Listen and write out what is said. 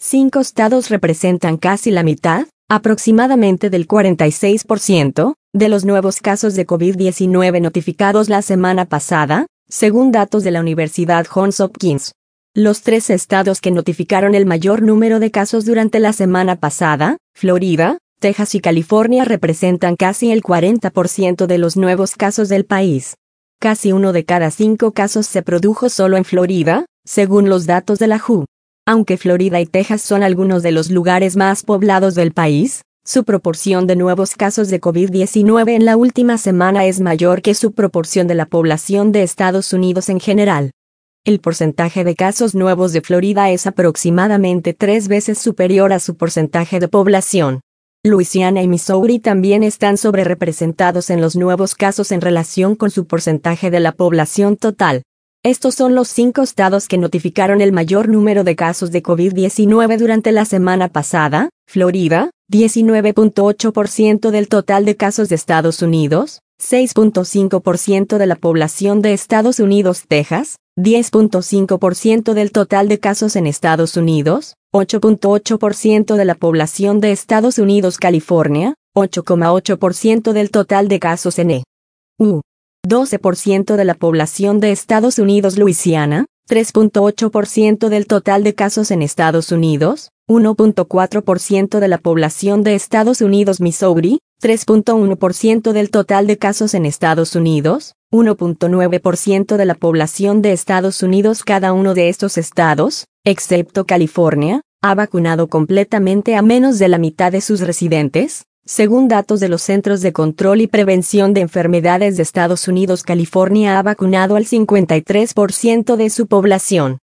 5 estados representan casi la mitad, aproximadamente del 46%, de los nuevos casos de COVID-19 notificados la semana pasada, según datos de la Universidad Johns Hopkins. Los 3 estados que notificaron el mayor número de casos durante la semana pasada, Florida, Texas y California, representan casi el 40% de los nuevos casos del país. Casi 1 de cada 5 casos se produjo solo en Florida, según los datos de la WHO. Aunque Florida y Texas son algunos de los lugares más poblados del país, su proporción de nuevos casos de COVID-19 en la última semana es mayor que su proporción de la población de Estados Unidos en general. El porcentaje de casos nuevos de Florida es aproximadamente 3 veces superior a su porcentaje de población. Luisiana y Missouri también están sobrerepresentados en los nuevos casos en relación con su porcentaje de la población total. Estos son los 5 estados que notificaron el mayor número de casos de COVID-19 durante la semana pasada: Florida, 19.8% del total de casos de Estados Unidos, 6.5% de la población de Estados Unidos; Texas, 10.5% del total de casos en Estados Unidos, 8.8% de la población de Estados Unidos; California, 8.8% del total de casos en EU. 12% de la población de Estados Unidos; Luisiana, 3.8% del total de casos en Estados Unidos, 1.4% de la población de Estados Unidos; Missouri, 3.1% del total de casos en Estados Unidos, 1.9% de la población de Estados Unidos. Cada uno de estos estados, excepto California, ha vacunado completamente a menos de la mitad de sus residentes, según datos de los Centros de Control y Prevención de Enfermedades de Estados Unidos. California ha vacunado al 53% de su población.